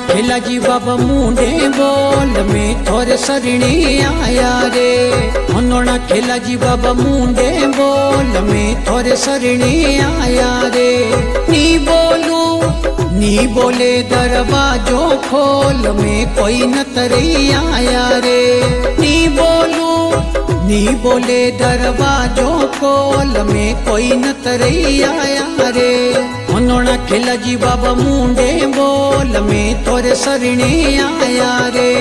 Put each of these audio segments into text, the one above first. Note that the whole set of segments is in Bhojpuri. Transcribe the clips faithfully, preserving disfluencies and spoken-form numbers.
खेला जी बाबा मुंडे बोल में थोरे सरणी आया रे। होनोना खेला जी बाबा मुंडे बोल में थोरे सरणी आया रे। नी बोलू नी बोले दरवाजो खोल में कोई न तरी आया रे। नी बोलू नी बोले दरवाजो खोल में कोई न तरी आया रे। होनोना खेला जी बाबा मुंडे बोल में तोरे सरणी आया रे।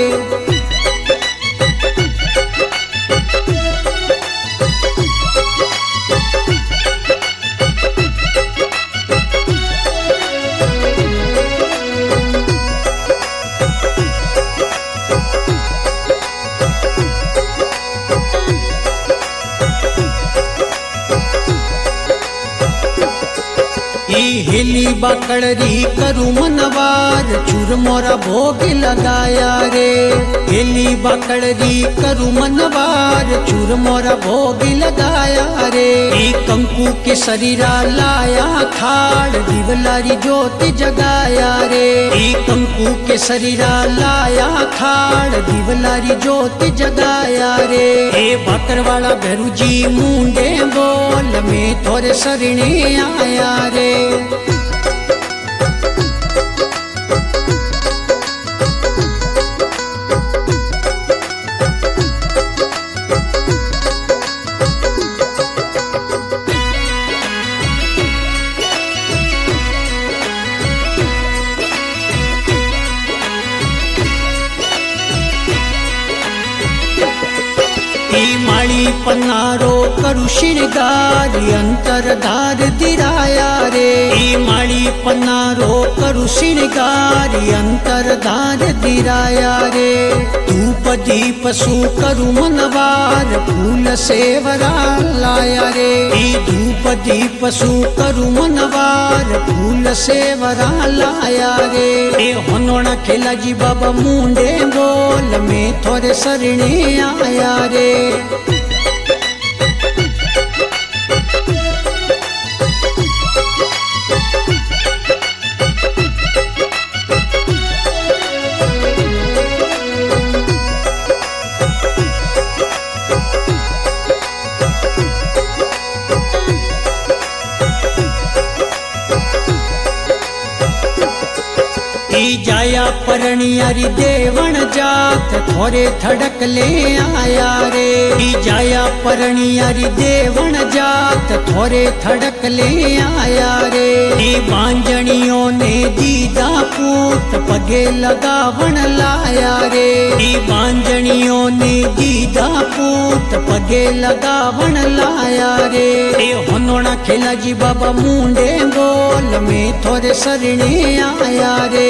हेली बाकड़ी करू मनवार चूर मोरा भोग लगाया रे। हेली बाकड़ी करू मनवार चूर मोरा भोग लगाया रे। ई कंकु के शरीरा लाया खाड़ दिवलारी ज्योत जगाया रे। ई कंकु के शरीरा लाया खाड़ दिवलारी ज्योत जगाया रे। ए बाकरवाड़ा भैरू जी मुंडे बोल में थोरे सरणी आया रे। माली पन्नारो करु श्रृंगार अंतरधार दिराया रे। ई माली पन्नारो करु श्रृंगार अंतरधार दिराया रे। धूप दीप सु करु मनवार फूल सेवरा लाया रे। ई धूप दीप सु करु मनवार फूल सेवरा लाया रे। ए होनोना खेला जी बाबा मुंडे बोल में थोरे सरणी आया रे। जाया परनियारी देवण जात थोरे थड़क ले आया रे। ई जाया परनियारी देवण जात थोरे थड़क ले आया रे। ई बांजणियों ने दीदा पूत पगे लगावण लाया रे। ई बांजणियों ने दीदा पूत पगे लगावण लाया रे। ए होनोना खेला जी बाबा मुंडे बोल में थोरे सरणी आया रे।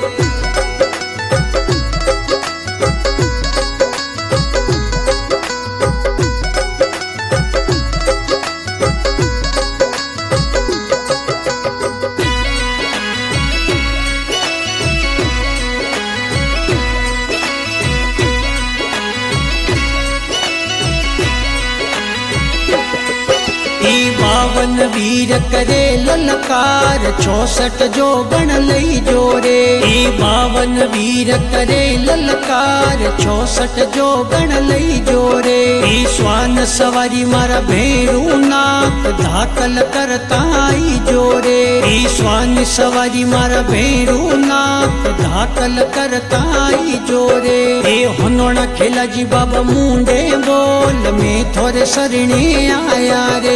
बावन वीर करे ललकार चौसठ जो गण लई जोरे। ई बावन वीर करे ललकार चौसठ जो गण लई जोरे। ई स्वान सवारी मारा भेरू नाक धाकल करताई जोरे। ई स्वान सवारी मारा भेरू नाक धाकल करताई जोरे। ए होनोना खेला जी बाबा मुंडे बोल में थोरे सरणी आया रे।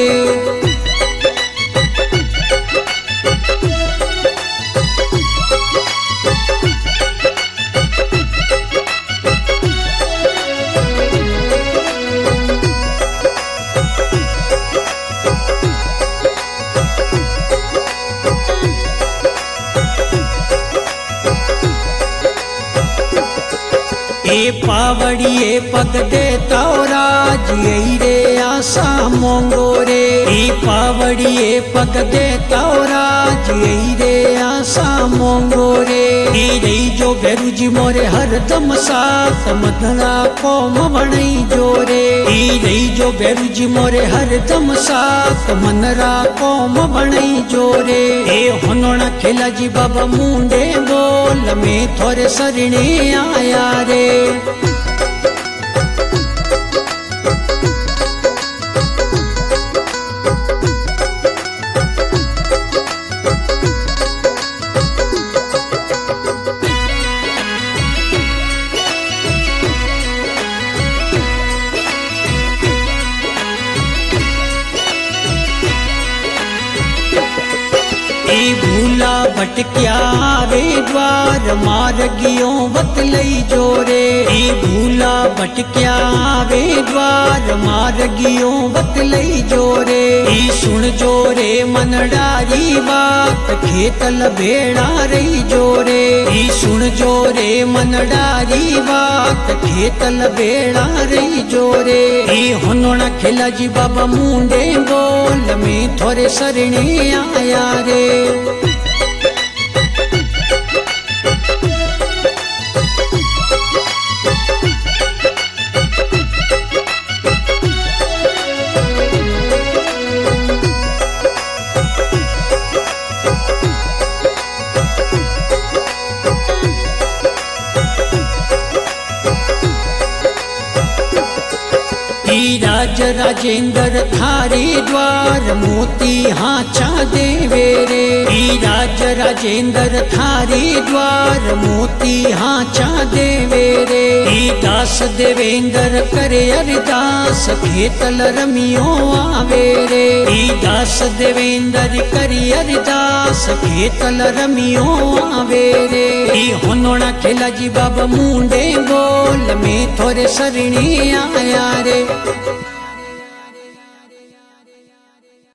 ए पावड़िए पग देता राज यही रे आशा मोंगो रे ए पावड़िए पग देता राज यही रे आशा मोंगो रे ए रही जो बेरुजी मोरे हर दम साथ मधरा कोम वणई जोरे ए रही जो बेरुजी मोरे हर दम साथ मनरा कोम वणई जोरे ए होनोना खेला जी बाबा मुंडे बोल में थोरे सरणे आया रे। भूला भटक्या रे द्वार मार्गियों बतलई जोरे ए भूला भटक्या रे द्वार मार्गियों बतलई जोरे ए सुन जोरे मनडारी बात खेतल भेड़ा रही जोरे ए सुन जोरे मनडारी बात खेतल भेड़ा रही जोरे ए होनोना खेला जी बाबा मुंडे बोल में थोरे सरणे आया रे। राज राजेंद्र थारे द्वार मोती हाचा देवे रे ई राज राजेंद्र थारे द्वार मोती हाचा देवे रे ई दास देवेंद्र करे अरदास खेतल रमियो आवे रे ई दास देवेंद्र करे अरदास खेतल रमियो आवे रे ई होनोना खेला जी बाबा मुंडे बोल में थोरे सरणे आया रे।